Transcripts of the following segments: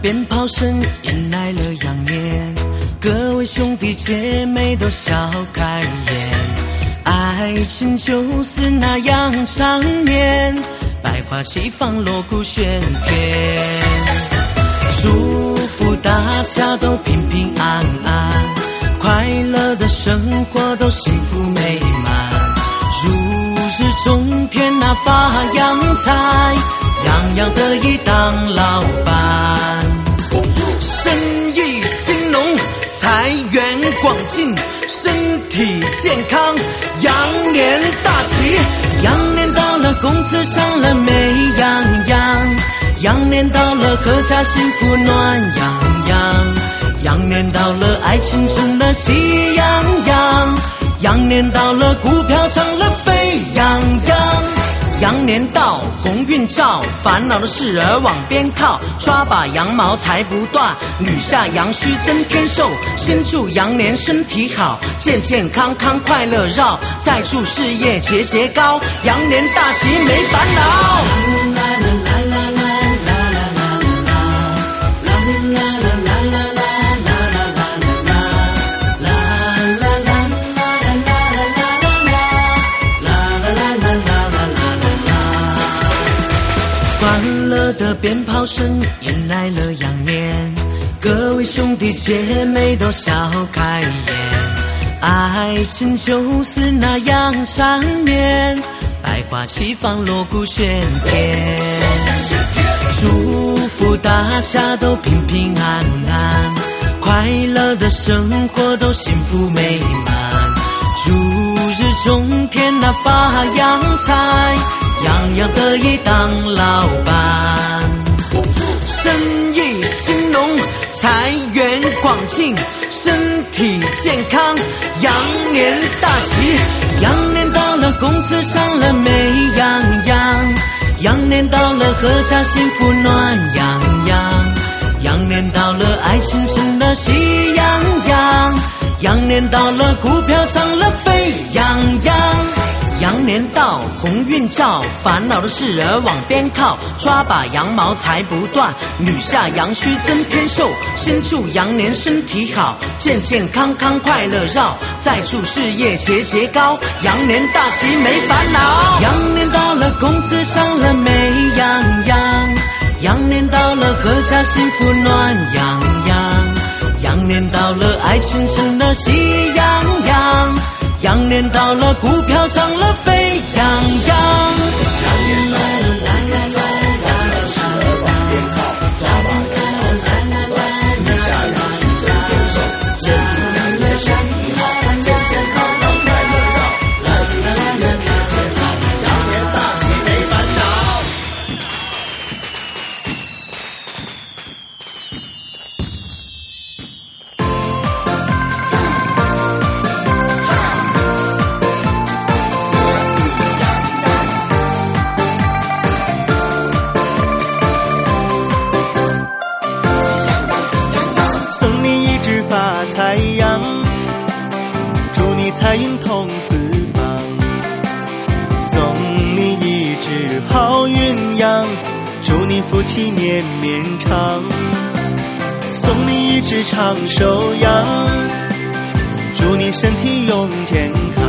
鞭炮声迎来了羊年，各位兄弟姐妹都笑开颜，爱情就是那样长绵，百花齐放，锣鼓喧天，祝福大家都平平安安，快乐的生活都幸福美满，如日中天那发洋财，样样得意当老板，生意兴隆，财源广进，身体健康，羊年大吉，羊年到了，工资上了美洋洋，羊年到了，阖家幸福暖洋洋，羊年到了，爱情成了喜洋洋，羊年到了，股票涨了沸扬扬，羊年到，鸿运照，烦恼的事儿往边靠，抓把羊毛才不断，女下羊须增添寿，先祝羊年身体好，健健康康快乐绕，再祝事业节节高，羊年大吉没烦恼。欢乐的鞭炮声迎来了羊年，各位兄弟姐妹都笑开颜，爱情就是那样缠绵，百花齐放，锣鼓喧天，祝福大家都平平安安，快乐的生活都幸福美满，如日中天那发洋财，样样得意当老板，生意兴隆，财源广进，身体健康，羊年大吉，羊年到了，工资上了美洋洋，羊年到了，阖家幸福暖洋洋，羊年到了，爱情成了喜洋洋，羊年到了，股票涨了沸扬扬，羊年到，鸿运照，烦恼的事儿往边靠，抓把羊毛才不断，女下羊须增添寿，先祝羊年身体好，健健康康快乐绕，再祝事业节节高，羊年大吉没烦恼。羊年到了，工资上了美洋洋，羊年到了，阖家幸福暖洋洋，羊年到了，爱情成了喜洋洋，羊年到了，股票涨了沸扬扬，羊年来了，来来来来来，是往边靠，抓把羊毛才不断，女下羊须增添寿，先祝羊年身体好，健健康康快乐绕，再祝事业节节高，羊年大吉没烦恼。 发财羊，祝你财运通四方，送你一只好运羊，祝你福气年绵长，送你一只长寿羊，祝你身体永健康，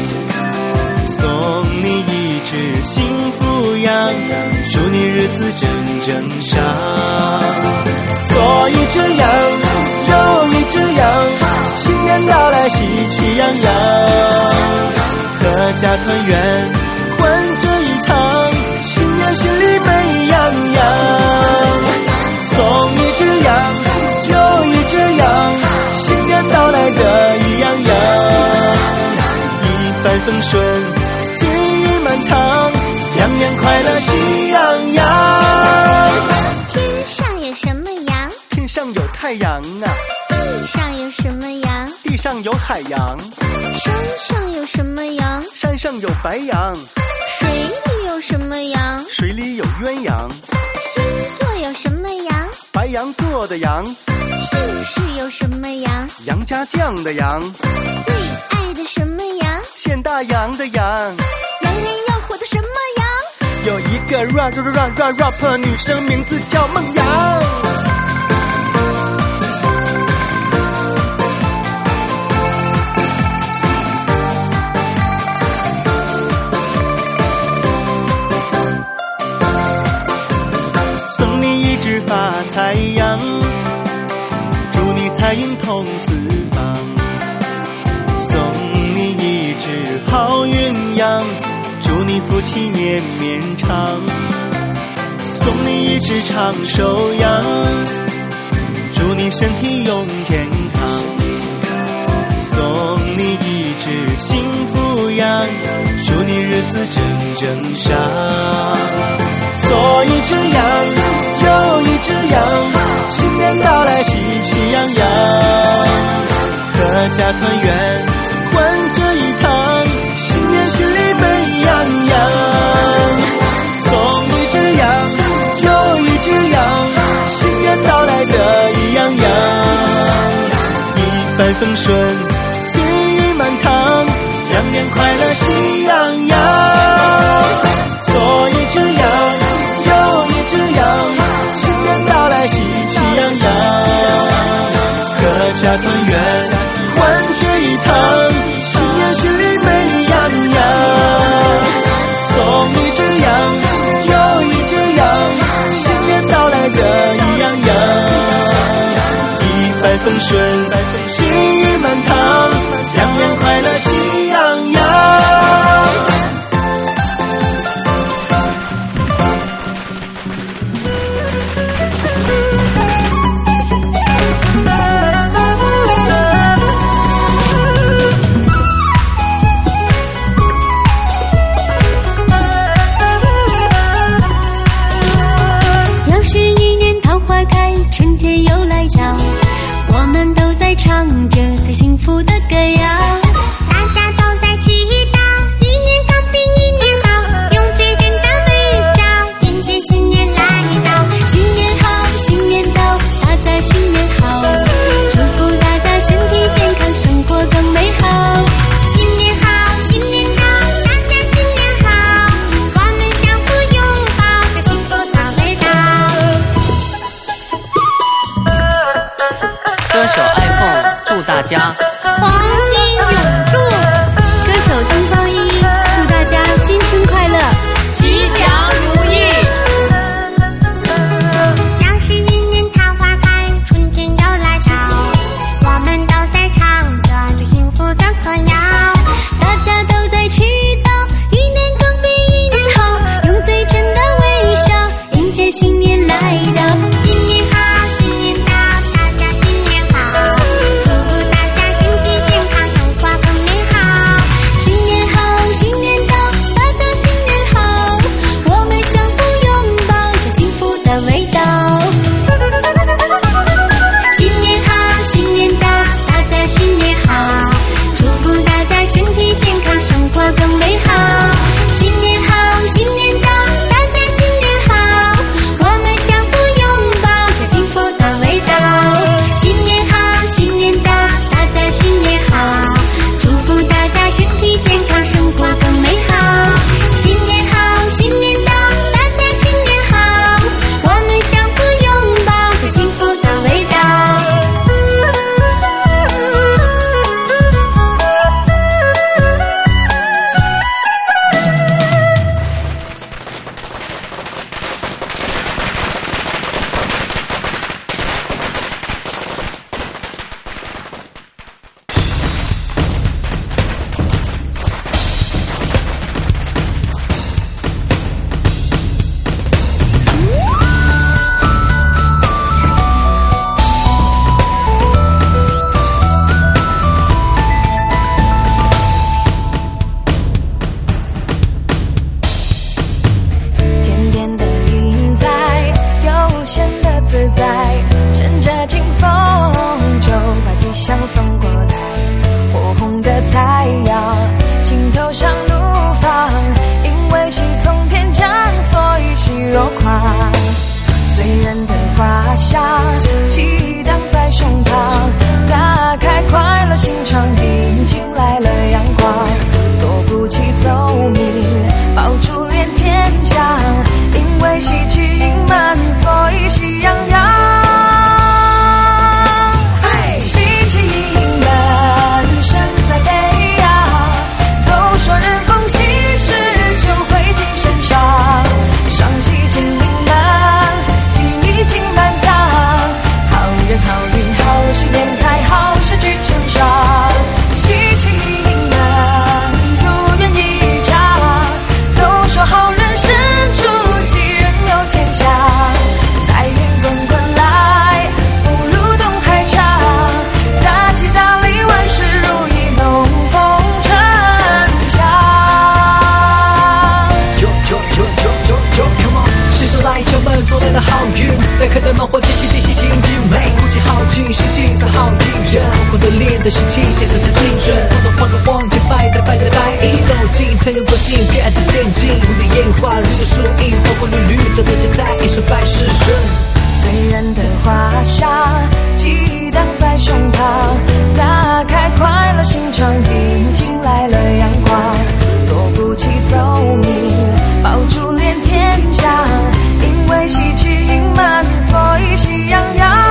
送你一只幸福羊，祝你日子蒸蒸上，做一只羊又一只羊，新年到来喜气洋洋，阖家团圆欢这一趟，新年心里美洋洋，送一只羊又一只羊，新年到来得意洋洋，一帆风顺吉运满堂，羊年快乐喜洋洋。 天上有什么羊？ 天上有太阳啊。 地上有什么羊？ 地上有海洋。 山上有什么羊？ 山上有白羊。 水里有什么羊？ 水里有鸳鸯。 星座有什么羊？ 白羊座的羊。 姓氏有什么羊？ 杨家将的羊。 最爱的什么羊？ 现大洋的羊。 羊年要火的什么羊？ 有一个 rap 女生名字叫梦阳。 太阳，祝你财运通四方，送你一只好鸳鸯，祝你福气绵绵长，送你一只长寿羊，祝你身体永健康，送你一只幸福羊，祝你日子蒸蒸上。做一只羊又一只羊，新年到来喜气洋洋，阖家团圆欢聚一堂，新年心里美洋洋。送一只羊又一只羊，新年到来得意洋洋，一帆风顺金玉满堂，羊年快乐喜洋洋。做一只羊又一只羊，新年到来喜气洋洋，阖家团圆欢聚一堂，新年心里美洋洋。送一只羊又一只羊，新年到来得意洋洋，一帆风顺金玉满堂，羊年快乐喜洋洋。 唱着最幸福的歌谣，大家都在祈祷，一年更比一年好，用最真的微笑迎接新年来到。新年好，新年到，大家新年好，祝福大家身体健康，生活更美好。新年好，新年到，大家新年好，我们相互拥抱，这幸福到味道。 歌手iPhone祝大家黄新永驻， 歌手东方一祝大家新春快乐， 吉祥如意。要是一年桃花开，春天又来到，我们都在唱着最幸福的歌谣， 大家都在祈祷，一年更比一年好，用最真的微笑迎接新年来到。 新年好，新年到，大家新年好，祝福大家身体健康，生活更美好。 新年好，新年到，大家新年好，我们相互拥抱，这幸福的味道。 新年好，新年到，大家新年好，祝福大家身体健康，生活更美好。新年好，新年到，大家新年好，我们相互拥抱，这幸福的味道。新年好，新年到，大家新年好，祝福大家身体健康，生活更美好。新年好，新年到，大家新年好，我们相互拥抱，这幸福的味道。 甜甜的云彩，悠闲的自在，乘着清风就把吉祥送过来。火红的太阳，心头上怒放，因为喜从天降，所以喜若狂。醉人的花香，激荡在胸膛，打开快乐心窗，迎进来了阳光。躲不起奏鸣，爆竹连天响，因为喜气盈满，所以喜洋洋。喜气盈满，神采飞扬， 热烈的喜气，接着才精准，晃个晃，节拍拜个拜，一起动情，参与过境，别暗自前进，我的烟花如有树荫，花花绿绿，走对着在一手拜师顺。 醉人的华夏，激荡在胸膛，打开快乐心窗，迎进来了阳光。若不起奏鸣，爆竹连天响，因为喜气盈满，所以喜洋洋。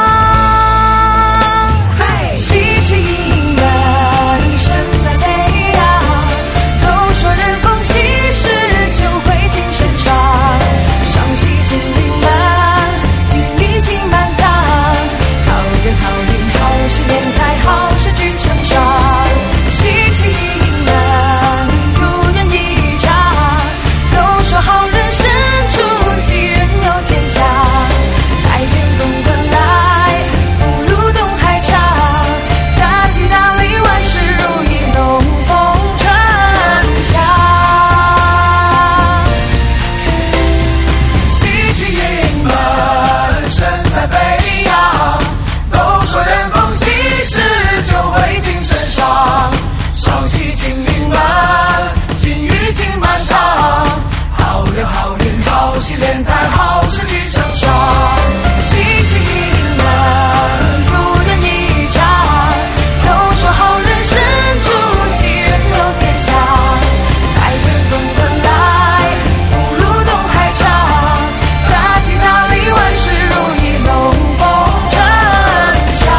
喜气盈满，身在飞扬，都说人逢喜事就会精神爽，双喜金临满，金玉金满堂，好人好运好事连财，好事聚成双，喜气盈满，如愿以偿，都说好人生出吉人有天下，财源滚滚来，福如东海长，大吉大利万事如意，龙凤呈祥。 喜气盈满，身在飞扬，都说人逢喜事就会精神爽，双喜金临满，金玉金满堂，好人好运好喜连财，好事聚成双，喜气盈满， 如愿以偿，都说好人生出吉人有天下，财源滚滚来，福如东海长，大吉大利万事如意，龙凤呈祥。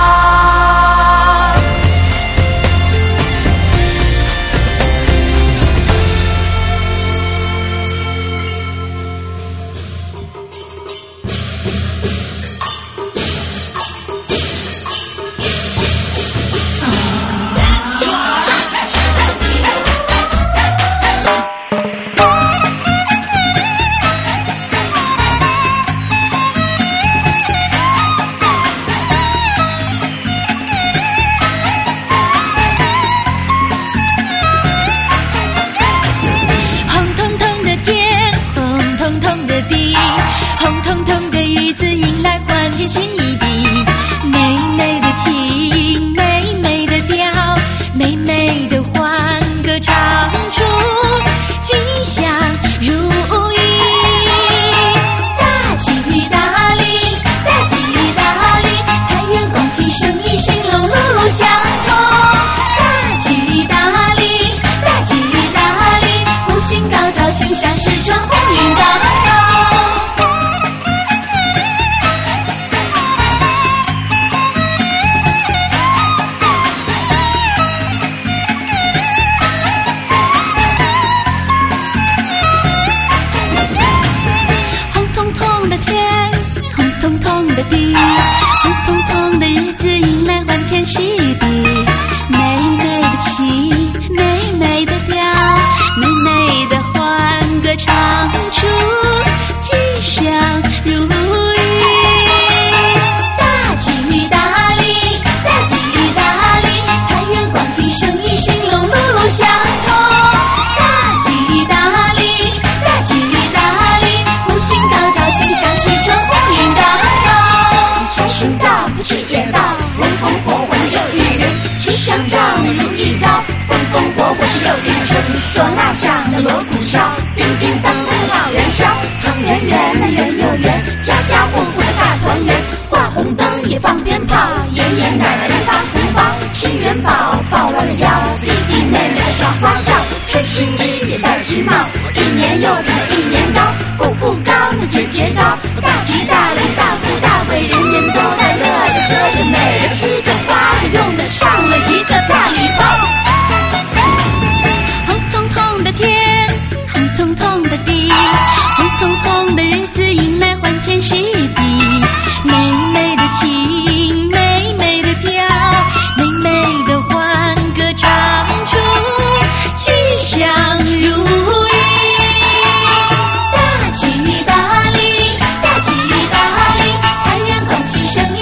红彤彤的天，红彤彤的地，红彤彤的日子迎来欢天喜地，美美的情，美美的调，美美的欢歌唱出吉祥如意，大吉大利，大吉大利，财源广进，生意兴隆，路路相通，大吉大利，大吉大利，福星高照，心想事成，鸿运当头。红彤彤的天，红彤彤的地，红彤彤的日子迎来欢天喜地，美美的情，美美的调，美美的欢歌唱出吉祥如意，大吉大利，大吉大利，财源广进，生意兴隆，路路相通，大吉大利，大吉大利，福星高照，心想事成，鸿运当头。财神到，福气也到，风风火火的又一年，吉祥照，如意高，风风火火是又一春，唢呐响，锣鼓敲，叮叮当当的老元宵，汤圆圆，那圆又圆，家家户户的大团圆，挂红灯也放鞭炮，爷爷奶奶的发红包，吃元宝，抱乱了腰，弟弟妹妹的耍花轿，吹新衣也戴新帽，一年又比了一年高，步步高，那节节高，大吉大利，大富大贵，人人都在乐着喝着，每人吃着花着，用得上了一个大礼包。红彤彤的天，红彤彤的地，红彤彤的日子迎来欢天喜地，美美的情，美美的调，美美的欢歌唱出吉祥如意，大吉大利，大吉大利，财源广进，生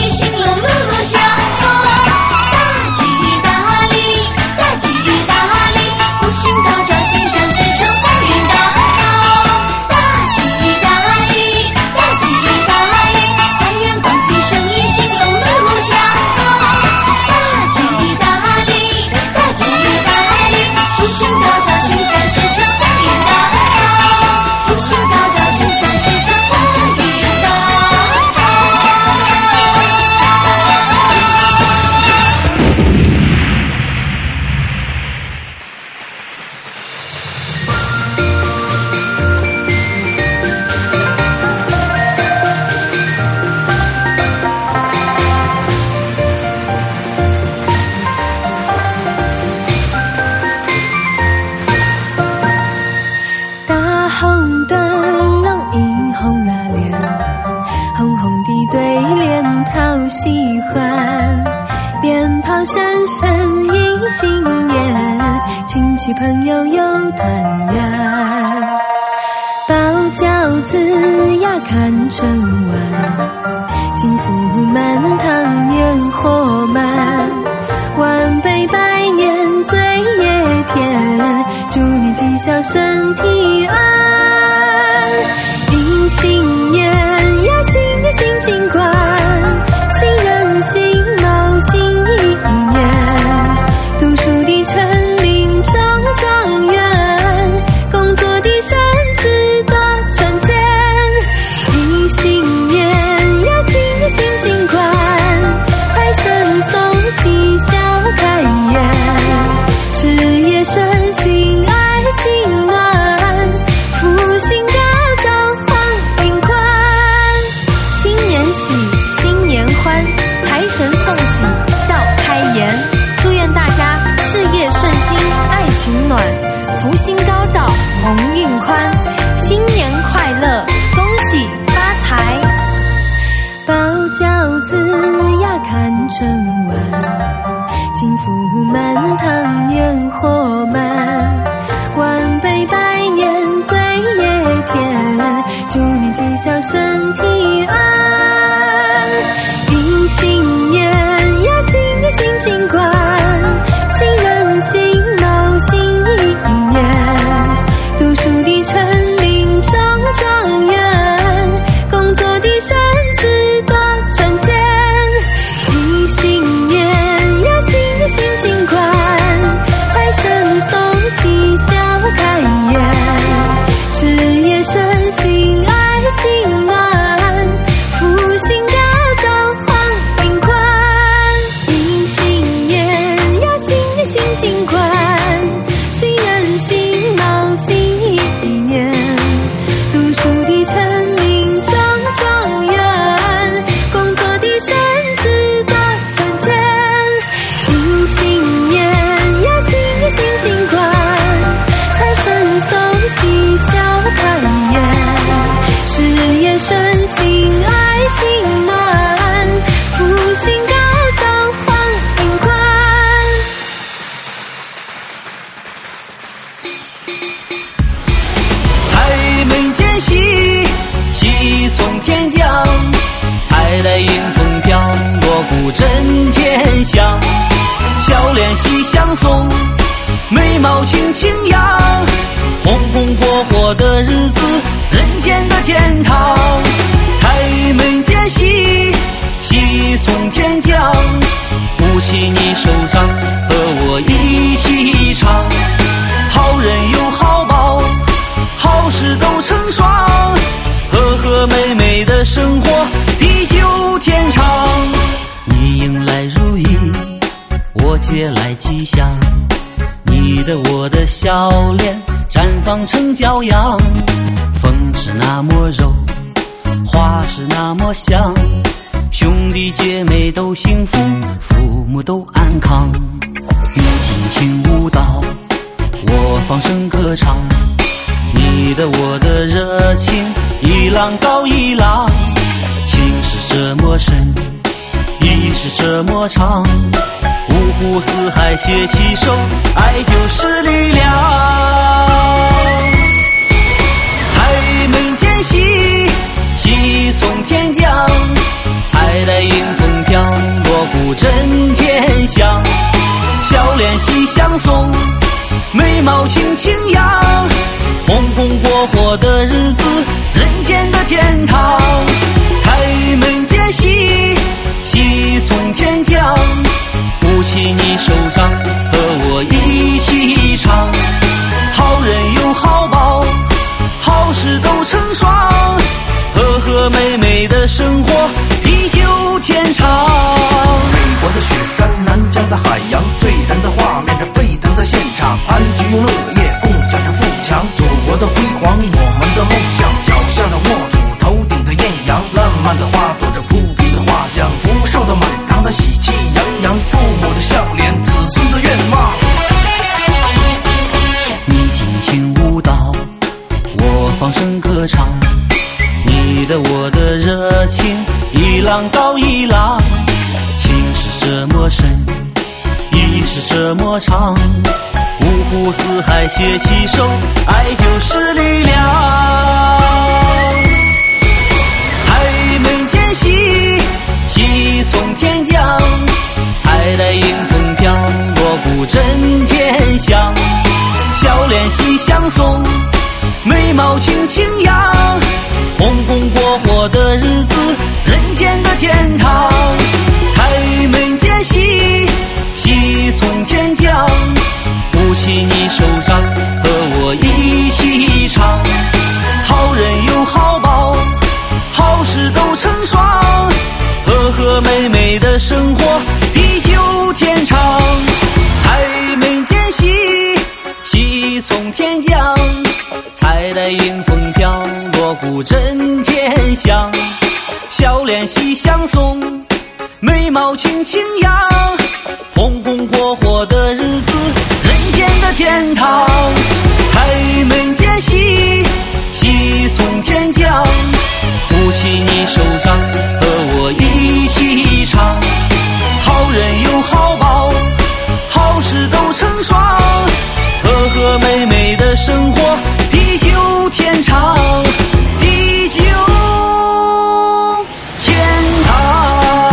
炮声声迎新年，亲戚朋友又团圆。包饺子呀看春晚，金福满堂年货满，晚辈拜年嘴也甜，祝你吉祥身体安。迎新年呀新年新景观，新人新貌新一年，读书的成名中状元，工作的升职多赚钱。迎新年呀新年新景观，财神送喜笑开颜，事业顺心爱情暖，福星高照黄宾宽。新年喜新年欢，财神送喜笑开颜，祝愿大家事业顺心爱情暖，福星高照鸿运宽，新年快乐恭喜发财。包饺子呀看春晚，金福满堂年货满，晚辈拜年嘴也甜，祝你吉祥身体安。迎新年呀新年新景观，新人新貌新一年，读书的成名中状元，工作的升职多赚钱。迎新年呀新年新景观，财神送喜笑开颜，事业顺心爱情暖，福星高照黄宾宽。迎新年呀新年新景观，新人新貌新一年，读书的成名中状元，工作的升职多赚钱。迎新年呀新年新景观，财神送喜笑开颜，事业顺心爱情暖，福星高照黄宾宽。 开门见喜，喜从天降，财来迎风飘，锣鼓震天响。笑脸喜相送，眉毛轻轻扬，红红火火的日子，人间的天堂。开门见喜，喜从天降，鼓起你手掌，和我一起唱。好人有好报，好事都成双，和和美美的生活，地久天长。你迎来如意，我接来吉祥，你的我的笑脸绽放成骄阳。风是那么柔，花是那么香，兄弟姐妹都幸福，父母都安康。你尽情舞蹈，我放声歌唱，你的我的热情一浪高一浪，情是这么深，意是这么长，五湖四海携起手，爱就是力量。开门见喜，喜从天降，财来迎风飘，锣鼓震天响。笑脸喜相送，眉毛轻轻扬，红红火火的日子，人间的天堂。开门见喜，喜从天降，鼓起你手掌，和我一起唱。好人有好报，好事都成双，和和美美的生活，地久天长。 美国的雪山，南疆的海洋，醉人的画面，这沸腾的现场，安居乐业，共享着富强。祖国的辉煌，我们的梦想，脚下的沃土，头顶的艳阳，烂漫的花朵，这扑鼻的花香，福寿的满堂的喜气洋洋，父母的笑脸，子孙的愿望。 你尽情舞蹈，我放声歌唱，你的我的热情一浪高一浪，情是这么深， 这么长，五湖四海携起手，爱就是力量。开门见喜，喜从天降，彩带迎风飘，锣鼓震天响。笑脸喜相送，眉毛轻轻扬，红红火火的日子，人间的天堂。开门见喜，喜从天降，鼓起你手掌，和我一起唱。好人有好报，好事都成双，和和美美的生活，地久天长。开门见喜，喜从天降，彩带迎风飘，锣鼓震天响。笑脸喜相送，眉毛轻轻扬，红红火火的日子，人间的天堂。开门见喜，喜从天降，鼓起你手掌，和我一起唱。好人有好报，好事都成双，和和美美的生活，地久天长，地久天长。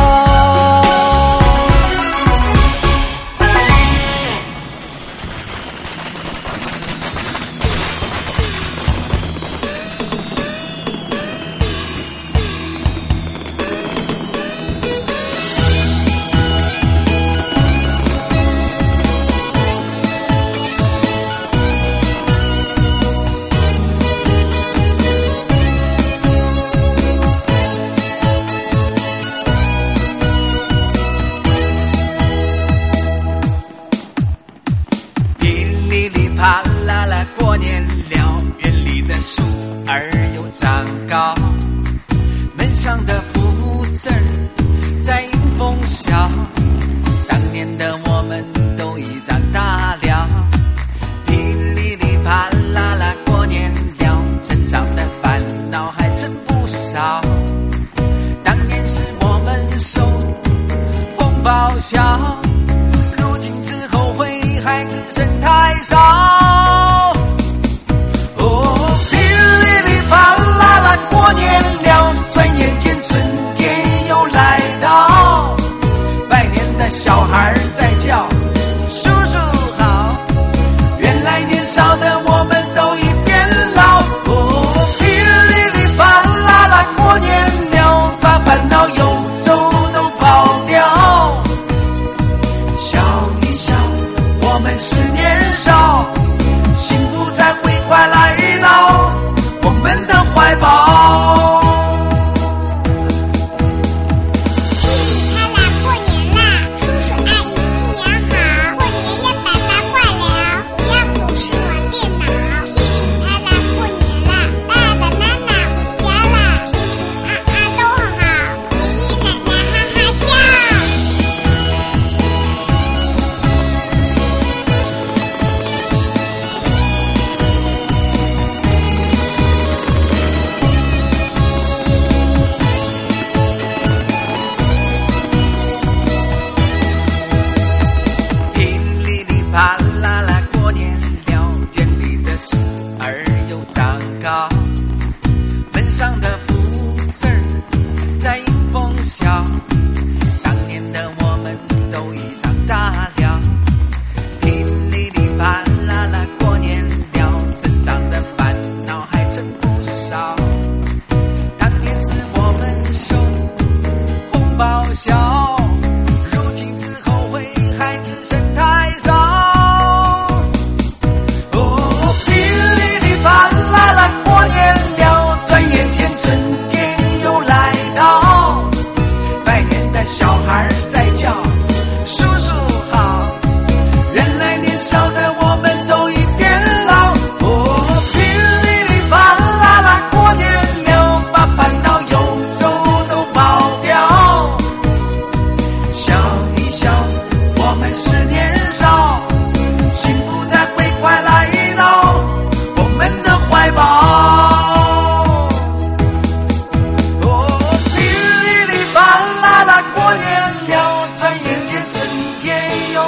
小孩在叫叔叔好，原来年少的我们都已变老。噼里里啪啦啦过年了，把烦恼忧愁都抛掉。笑一笑，我们是年少，幸福才会快来到我们的怀抱。如今之后悔，孩子生太早。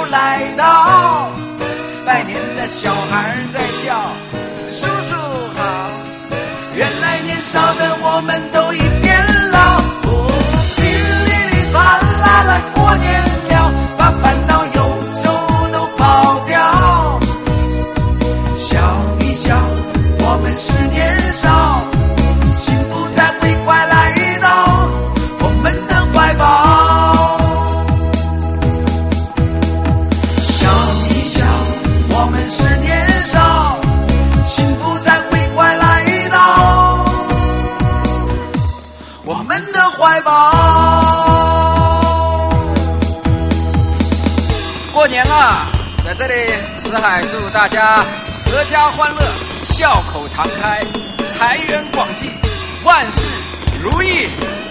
又来到，拜年的小孩在叫叔叔好。原来年少的我们都已变老，噼里里啪啦啦过年了，把烦恼忧愁都抛掉。笑一笑，我们是年少，幸福才会快来到我们的怀抱。笑一笑，我们是年少，幸福才会快来到我们的怀抱。过年了，在这里子海祝大家阖家欢乐，笑口常开，财源广进，万事如意。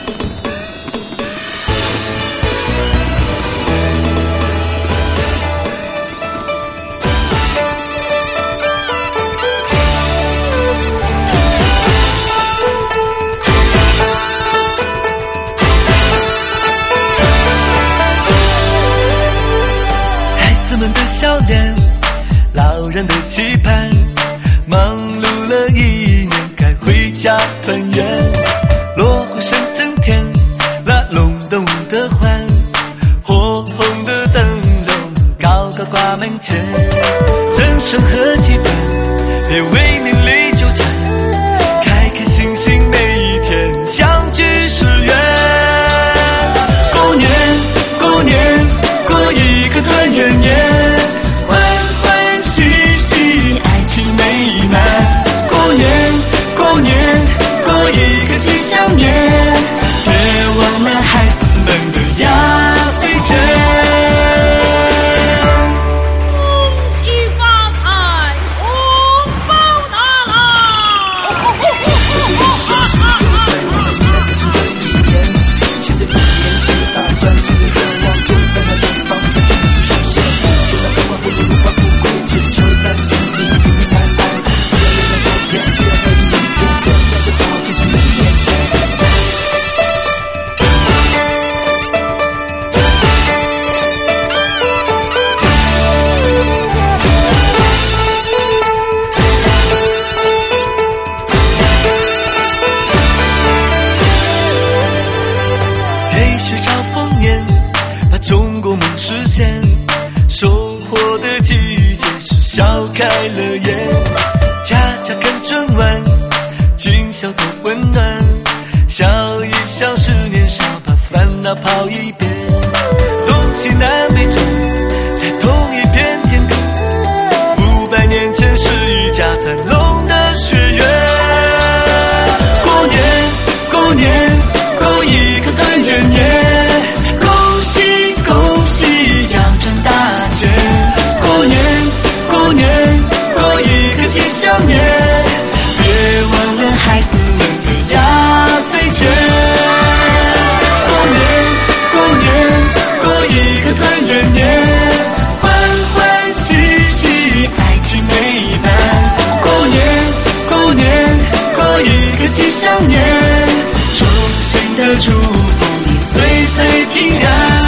们的笑脸，老人的期盼，忙碌了一年，该回家团圆。锣鼓声震天，拉隆咚的欢，火红的灯笼高高挂门前。人生何其短，别为名利纠缠，开开心心每一天，相聚是缘。过年，过年，过一个团圆年。过年，过一个吉祥年，别忘了孩子们的压岁钱。 恭喜发财，红包拿来！ 新的一年，新的打算，新的愿望就在那前方，就继续实现。学到不管不如不管不亏，只求在心里平平安安。不要留在昨天，不要在明天，现在就把握进行每一天。 陪学潮丰年，把中国梦实现。收获的季节是笑开了眼，家家看春晚，今宵多温暖。笑一笑是年少，把烦恼抛一边。东西南北中，在同一片天空。500年前是一家在龙的血缘。过年，过年，过一个团圆年。恭喜恭喜，要赚大钱。过年，过年，过一个吉祥年，别忘了孩子们的压岁钱。过年，过年，过一个团圆年，欢欢喜喜，爱情美满。过年，过年，过一个吉祥年，衷心的祝福你岁岁平安。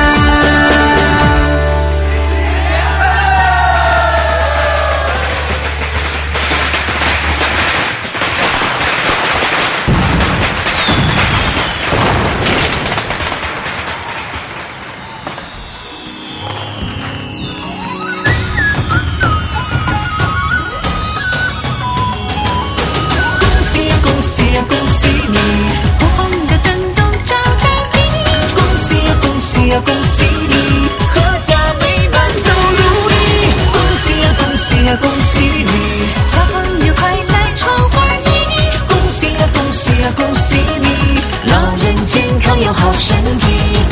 恭喜呀恭喜你， 红红的灯笼照大地。 恭喜呀恭喜呀恭喜你，阖家美满都如意。恭喜呀恭喜呀恭喜你， 小朋友快来闯花衣。 恭喜呀恭喜呀恭喜你，老人健康有好身体。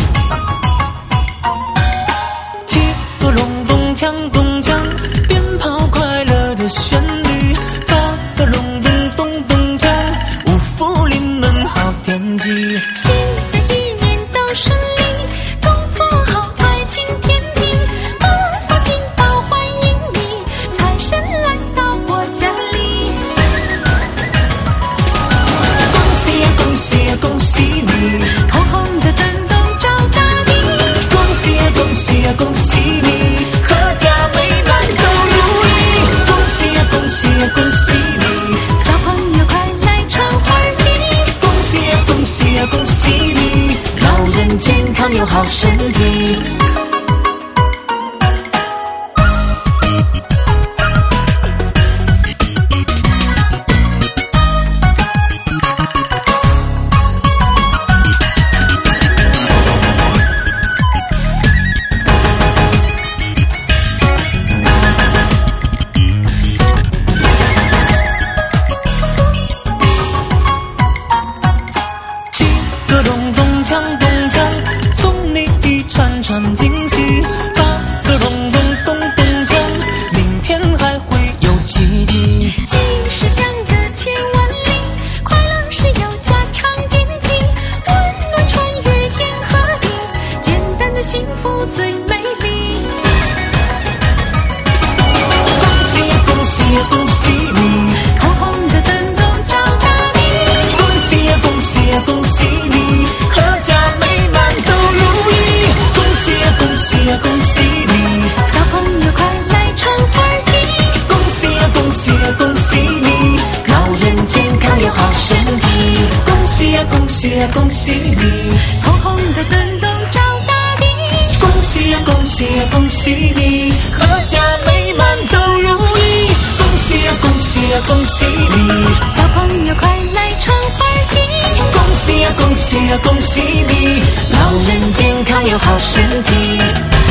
七个隆咚锵咚锵，鞭炮快乐的旋律。八个隆咚咚咚锵，五福临门好天气。 新的一年都顺利，功夫好，爱情甜蜜，八方金宝欢迎你，财神来到我家里。 恭喜呀恭喜呀恭喜你， 红红的灯笼照大地。 恭喜呀恭喜呀恭喜你， 恭喜你！ 小朋友快来唱儿歌， 恭喜呀恭喜呀恭喜你！老人健康有好身体，恭喜呀恭喜呀恭喜你！ 红红的灯笼照大地， 恭喜呀恭喜呀恭喜你！阖家美满都如意，恭喜呀恭喜呀恭喜你！ 小朋友快来唱儿歌， 恭喜呀恭喜呀恭喜你！老人健康有好身体，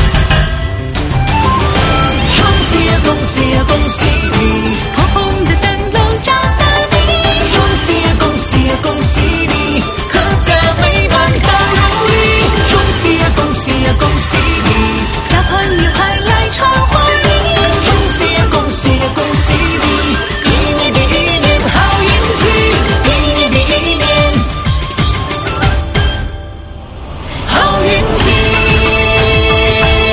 恭喜呀恭喜呀恭喜你！ 红红的灯笼照大地， 恭喜呀恭喜呀恭喜你！阖家美满都如意，恭喜呀恭喜呀恭喜你！ 小朋友快来唱儿歌， 恭喜呀恭喜呀恭喜你！一年比一年好运气，一年比一年好运气。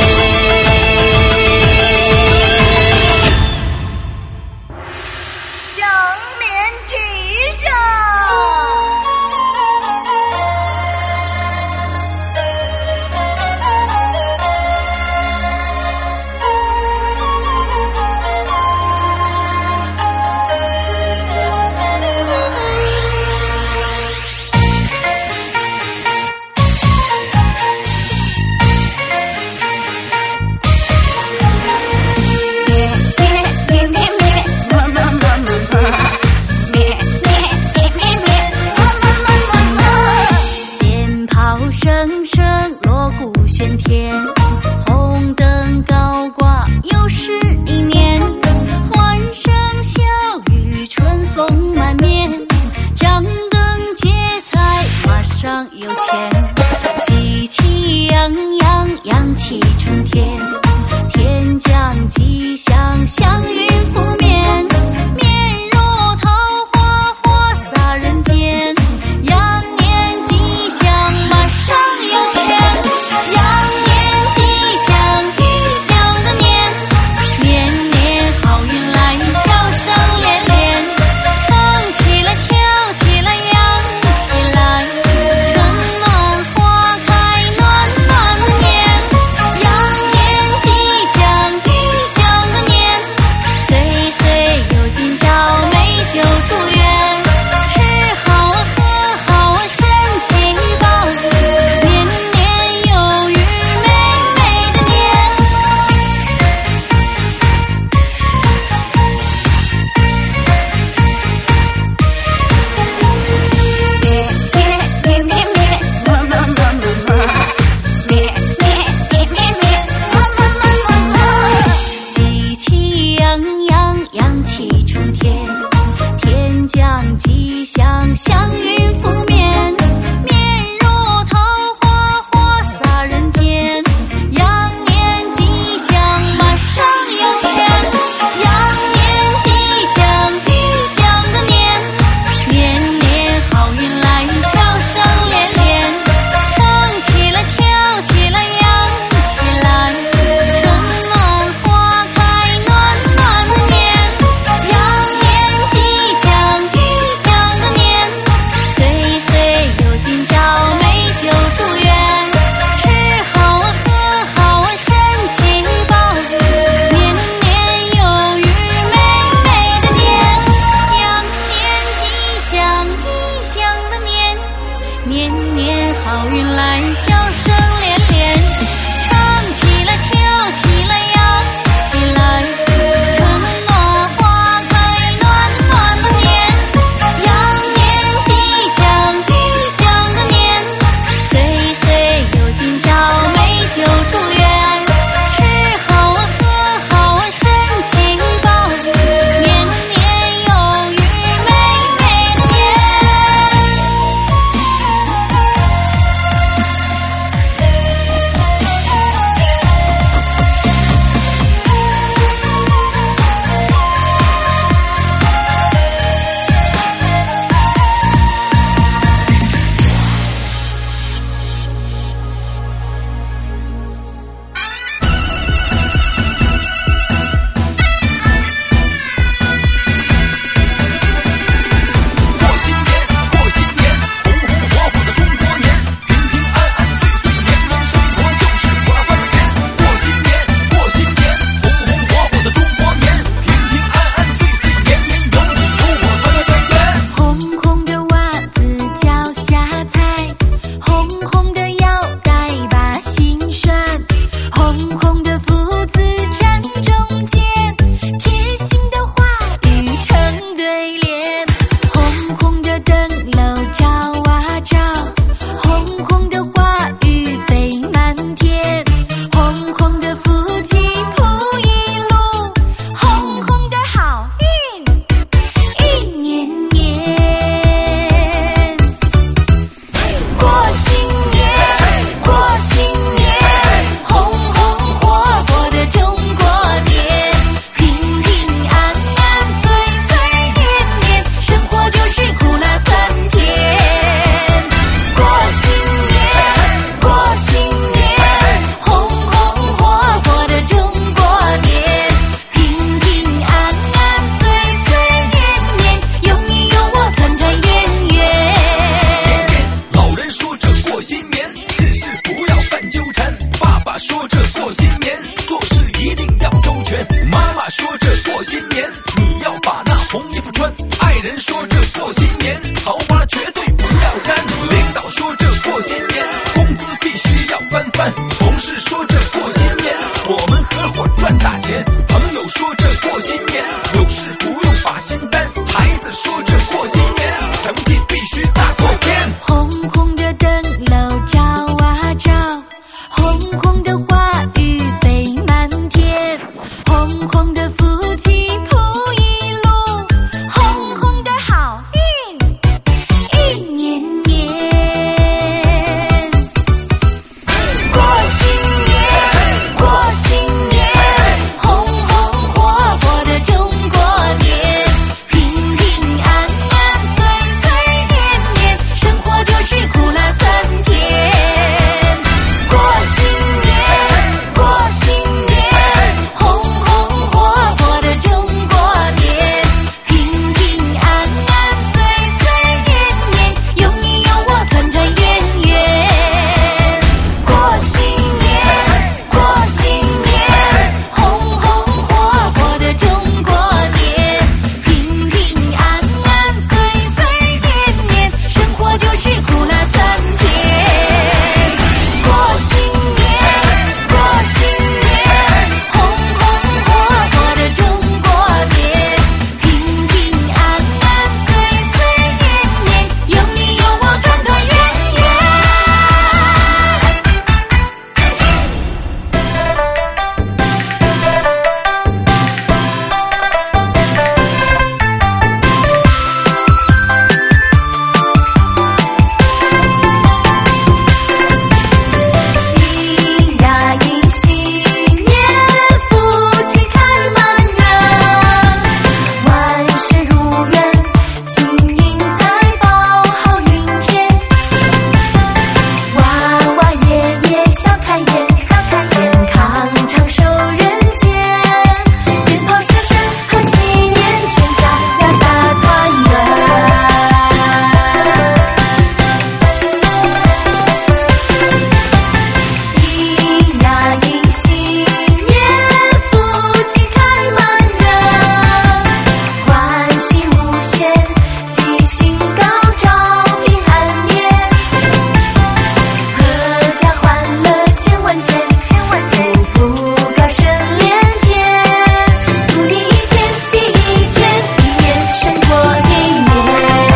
一定要周全。妈妈说着过新年，你要把那红衣服穿。爱人说着过新年，桃花绝对不要沾。领导说着过新年，工资必须要翻番。同事说着过新年，我们合伙赚大钱。朋友说着过新年，有事不用把心担。孩子说着过新年，成绩必须大过天。 红红的灯笼照啊照，红红的花雨飞满天，红红的福气铺一路，红红的好运一年年。过新年，过新年，红红火火的中国年，平平安安，岁岁年年，生活就是苦辣酸甜。过新年，过新年，红红火火的中国年，平平安安，岁岁年年，有你有我，团团圆圆。过新年，过新年，红红火火的中国年，平平安安，岁岁年年，生活就是苦辣酸甜。过新年，过新年，红红火火的中国年，平平安安，岁岁年年，有你有我，团团圆圆。迎呀迎新年，福气开满园，万事如愿，金银财宝好运添。娃娃爷爷笑开颜，健康长寿人间，鞭炮声声贺新年，全家呀大团圆。迎呀迎新年，福气开满园，欢喜无限，吉星高照平安年，阖家欢乐千万件，步步高升连天，祝你一天比一天，一年胜过一年。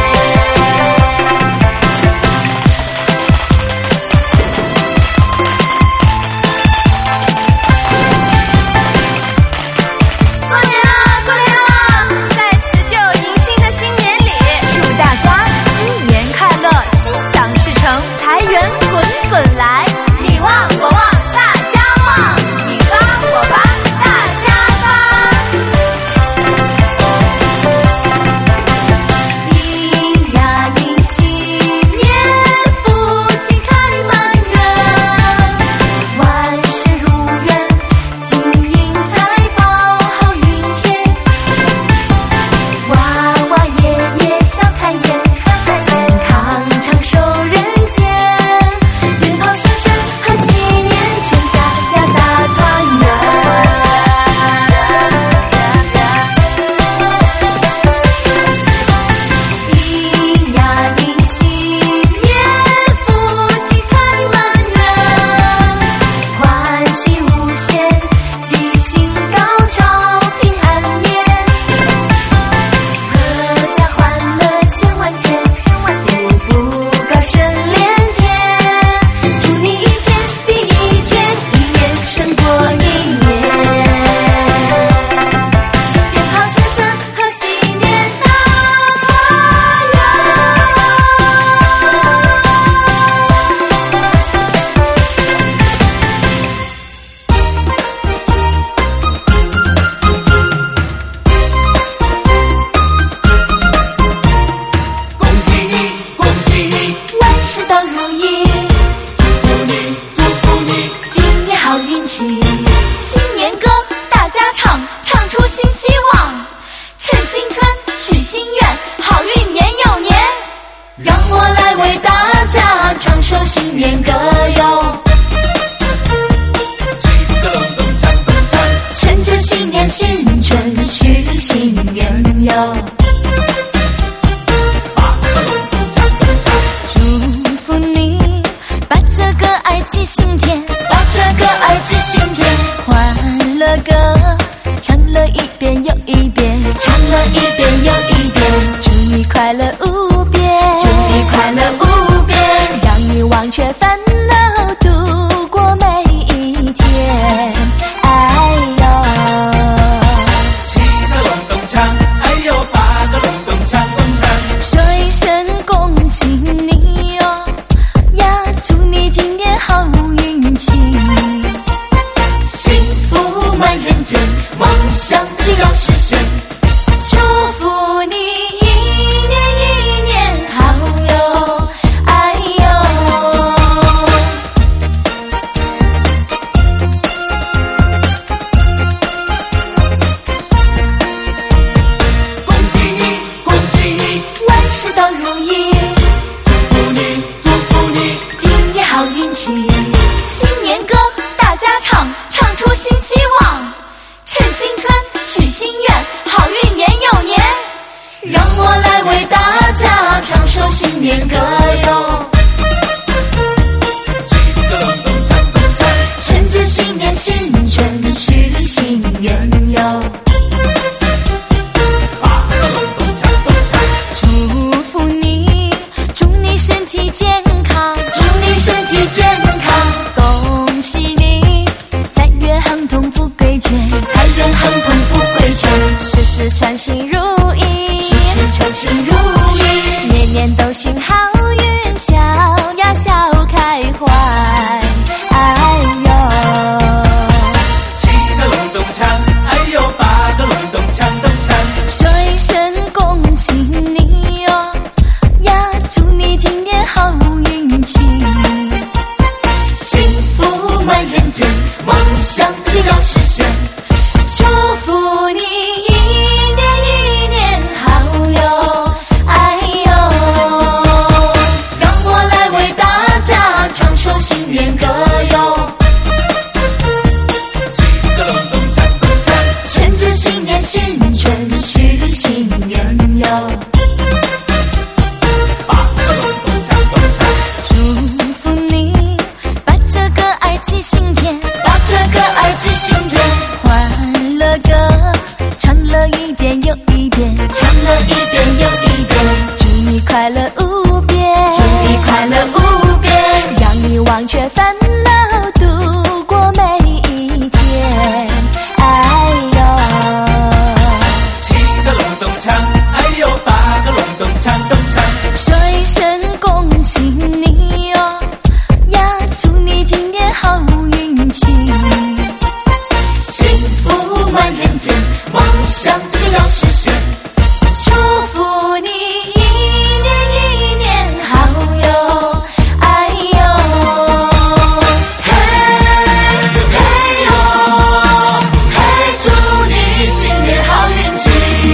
过年啦，过年啦！在辞旧迎新的新年里，祝大家新年快乐，心想事成，财源滚滚来。你旺我旺，大家旺；你发我发，大家发。迎呀迎新年，福气开满园，万事如愿，金银财宝好运添。娃娃爷爷笑开颜，健康长寿人间，鞭炮声声贺新年，全家呀大团圆。迎呀迎新年，福气开满园，欢喜无限，吉星高照平安年，阖家欢乐千万件，步步高升连天，祝你一天比一天，一年胜过一年。鞭炮声声贺新年，大团圆。 恭喜你，恭喜你， 万事都如意， 祝福你，祝福你。 今年好运气，新年歌大家唱，唱出新希望。趁新春许心愿，好运年又年。让我来为大家唱首新年歌哟。 鸡不咯咚咚锵咚锵， 新春许心愿哟。祝福你把这个爱记心田，把这个爱记心田，欢乐歌唱了一遍又一遍，唱了一遍又一遍，祝你快乐无边，祝你快乐无边，让你忘却烦恼，度过每一天。哎呦， 七个隆咚锵，哎呦八个隆咚锵咚锵， 说一声恭喜你哟呀，祝你今年好运气，幸福满人间，梦想就要实现，祝福你一年一年好哟，哎呦。 恭喜你，恭喜你， 万事都如意， 祝福你，祝福你， 今年好运气，新年歌大家唱，唱出新希望，趁新春许心愿，好运年又年，让我来为大家唱首新年歌哟。 七个隆咚锵咚锵， 趁着新年新春许心愿哟。 八个隆咚锵咚锵， 祝福你，祝你身体健康，祝你身体健康，恭喜你，财源亨通富贵全，财源亨通富贵全，事事称心如意，事事称心如意，年年都寻好运，笑呀笑开怀，哎呦。 七个隆咚锵，哎呦八个隆咚锵咚锵， 说一声恭喜你哟呀，祝你今年好运气，幸福满人间，梦想就要实现，祝福你一年一年好哟，哎呦。让我来为大家唱首新年歌哟。 七个隆咚锵咚锵， 趁着新年新春许心愿哟。 八个隆咚锵咚锵， 祝福你把这个爱记心田，把这个爱记心田，欢乐歌唱了一遍又一遍，唱了一遍又一遍，祝你快乐无边，祝你快乐无边，让你忘却烦恼，度过每一天。哎呦， 七个隆咚锵，哎呦八个隆咚锵咚锵， 说一声恭喜你哟呀，祝你今年好运气，幸福满人间，梦想就要实现，祝福你一年一年好哟，哎呦，嘿嘿哟，嘿，祝你新年好运气。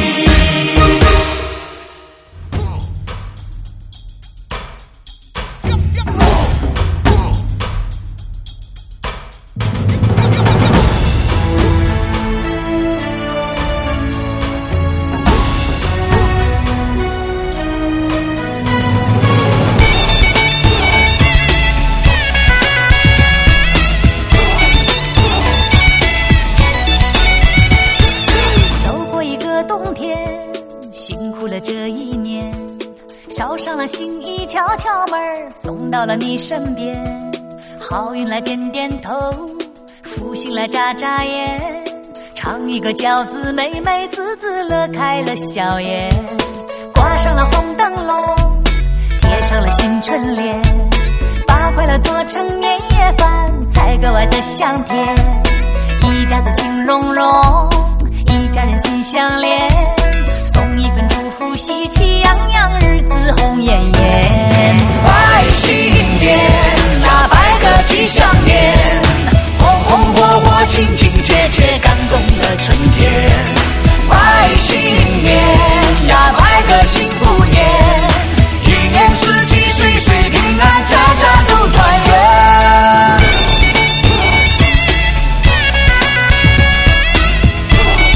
走过一个冬天，辛苦了这一年，捎上了心意，敲敲门儿，送到了你身边。好运来点点头，福星来眨眨眼，尝一个饺子，美美滋滋乐开了笑颜。挂上了红灯笼，贴上了新春联，把快乐做成年夜饭，才格外的香甜。一家子情融融，一家人心相连，送一份祝福，喜气洋洋，日子红艳艳。 拜新年呀，拜个吉祥年，红红火火，亲亲切切，感动了春天。拜新年呀，拜个幸福年，一年四季岁岁平安，家家都团圆。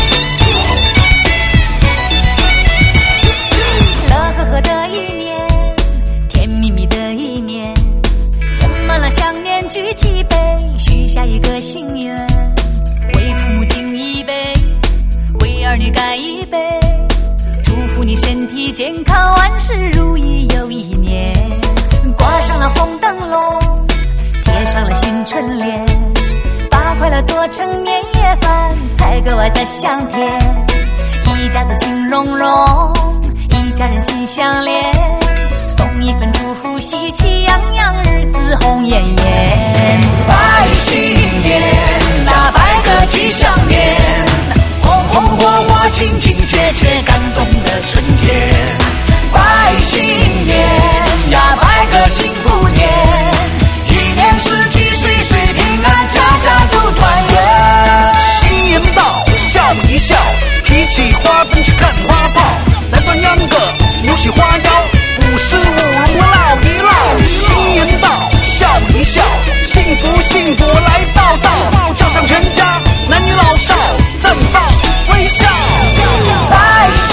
健康，万事如意又一年。挂上了红灯笼，贴上了新春联，把快乐做成年夜饭，才格外的香甜。一家子情融融，一家人心相连，送一份祝福，喜气洋洋，日子红艳艳。 拜新年，那拜个吉祥年，红红火火，亲亲切切，感动的春天。拜新年呀，拜个幸福年，一年四季岁岁平安，家家都团圆。新年到，笑一笑，提起花灯去看花炮，来段秧歌，扭起花腰，55龙唠一唠。新年到，笑一笑，幸福幸福来报道，叫上全家，男女老少，绽放微笑。拜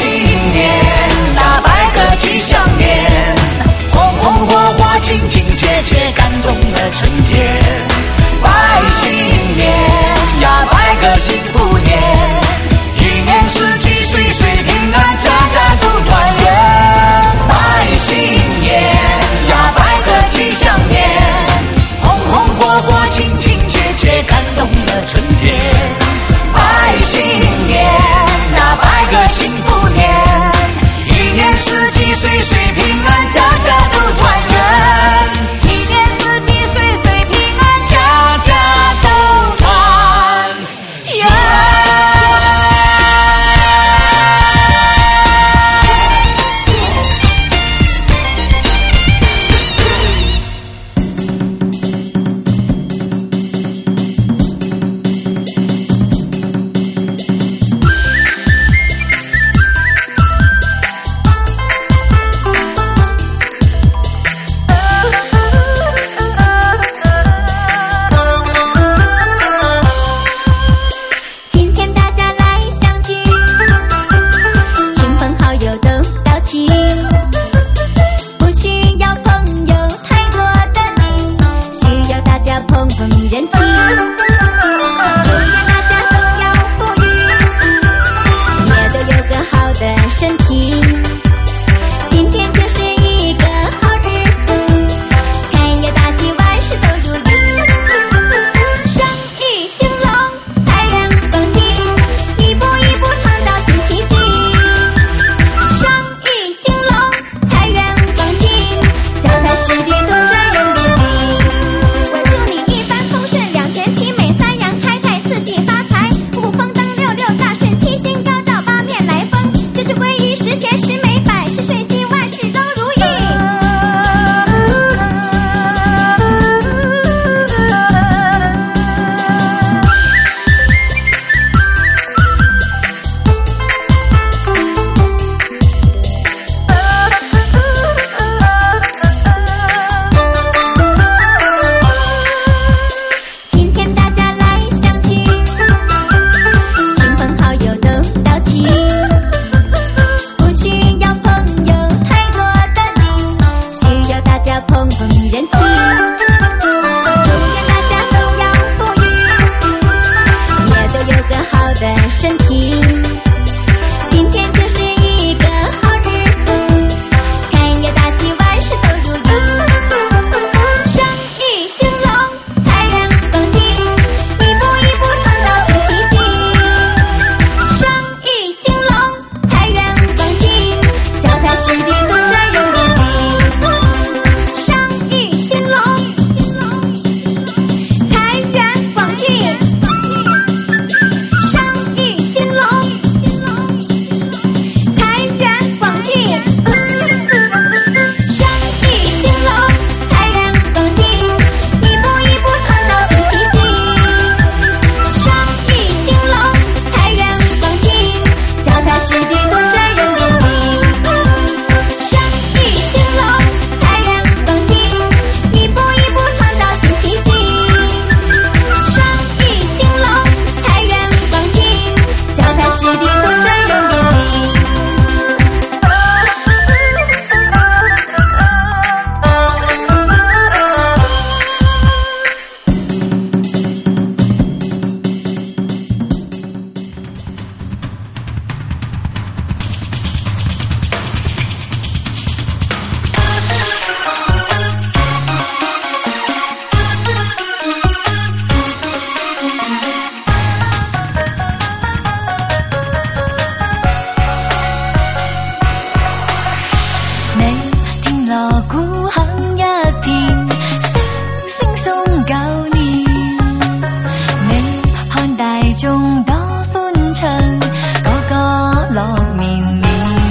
中多歡暢，個個樂綿綿。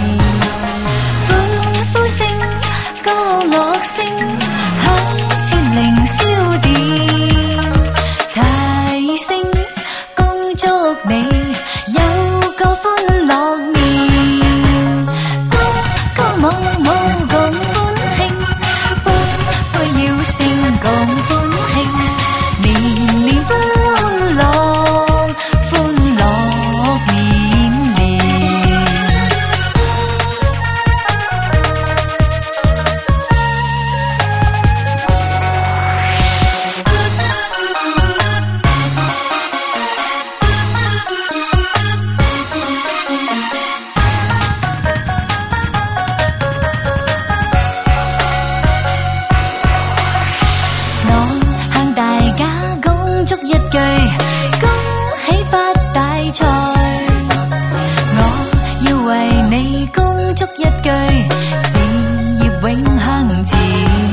歡呼聲、歌樂聲，好似凌霄殿。齊聲恭祝你有個歡樂年，歌歌舞舞共歡慶，杯杯要聲共歡慶，年年歡樂，歡樂綿綿。祝一句恭喜發大財，我要為你恭祝一句事業永向前，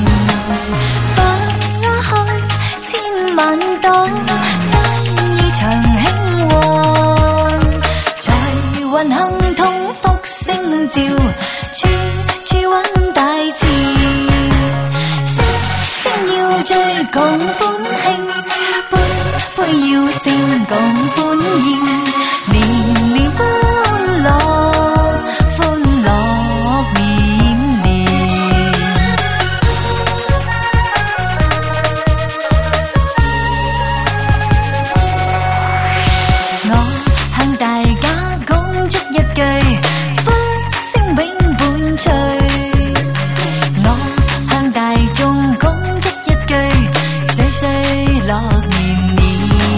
花開千萬朵，生意長興旺，財運亨通福星照，處處揾大錢，聲要追共歡慶，杯要聲共歡宴，年年歡樂，歡樂綿綿。我向大家恭祝一句，歡聲永伴隨。我向大眾恭祝一句，歲歲樂綿綿。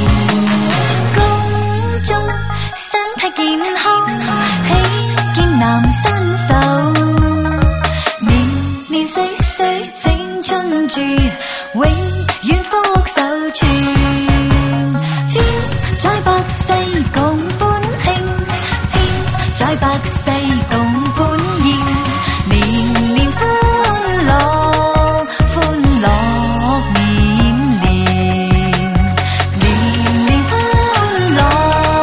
身體健康，喜見男新手，年年歲歲青春住，永遠福壽存，千載百世共歡慶，千載百世共歡宴，年年歡樂，歡樂綿綿，年年歡樂。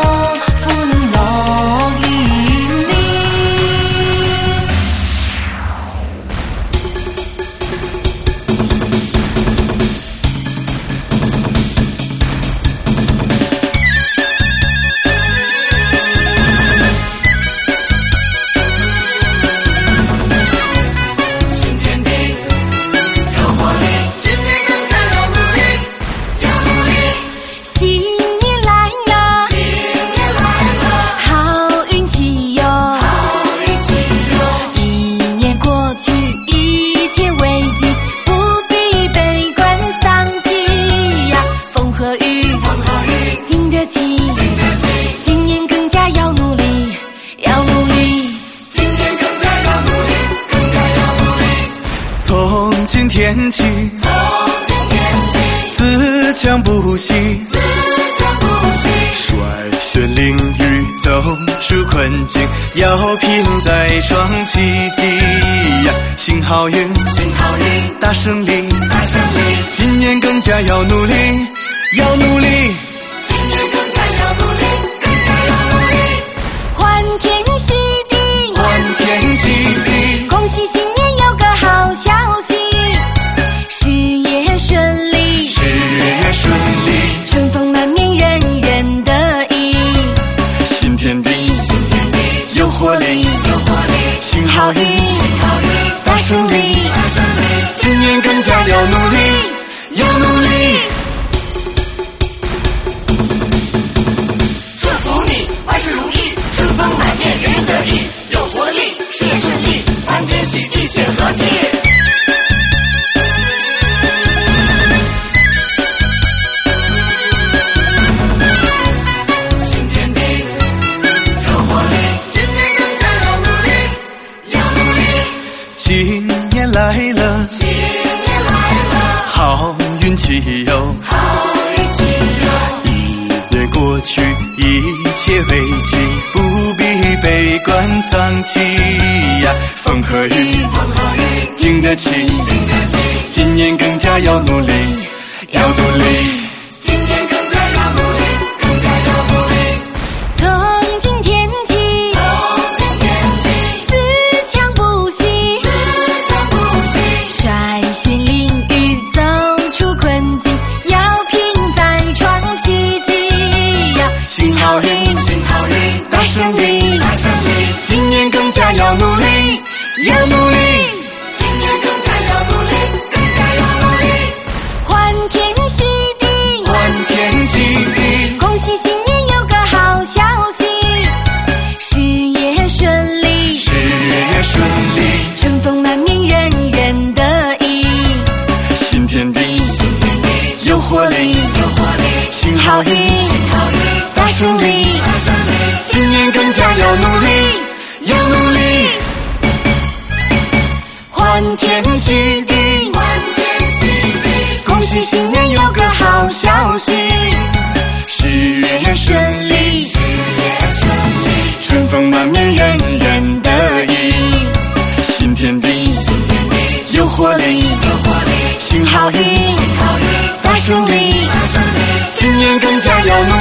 天起，自强不息，率先领域走出困境，要拼再创奇迹呀！新好运，大胜利，今年更加要努力，要努力， 今年更加要努力，欢天喜地， 欢天喜地， 恭喜新年有个好消息。事业顺利，春风满面，人人得意。 新天地，有活力，新好运，大胜利，今年更加要努力， 祝福你万事如意，春风满面，人人得意，有活力，事业顺利，欢天喜地显和气。 新年来了，好运气哟，一年过去，一切为期，不必悲观丧气呀。风和雨，经得起，今年更加要努力，今年更加要努力， 大胜利，大胜利，今年更加要努力，要努力，今年更加要努力，更加要努力，欢天喜地，欢天喜地，恭喜新年有个好消息，事业顺利，事业顺利，春风满面，人人得意，新天地，新天地，有活力，有活力，新好运，新好运，大胜利，大胜利，今年更加要努力，要努力，欢天喜地，欢天喜地，恭喜新年有个好消息，事业顺利，事业顺利，春风满面，人人得意，新天地，新天地，有活力，有活力，新好运，新好运，大胜利，大胜利，今年更加要努力。